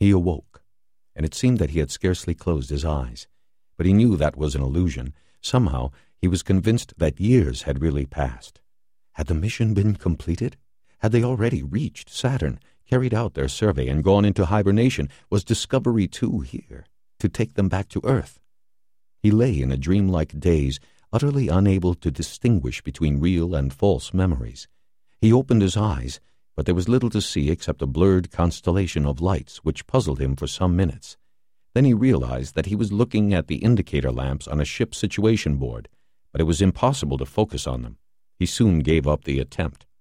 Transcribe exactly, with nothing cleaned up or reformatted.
He awoke, and it seemed that he had scarcely closed his eyes. But he knew that was an illusion. Somehow, he was convinced that years had really passed. Had the mission been completed? Had they already reached Saturn, carried out their survey, and gone into hibernation? Was Discovery two here, to take them back to Earth? He lay in a dreamlike daze, utterly unable to distinguish between real and false memories. He opened his eyes, but there was little to see except a blurred constellation of lights which puzzled him for some minutes. Then he realized that he was looking at the indicator lamps on a ship situation board, but it was impossible to focus on them. He soon gave up the attempt.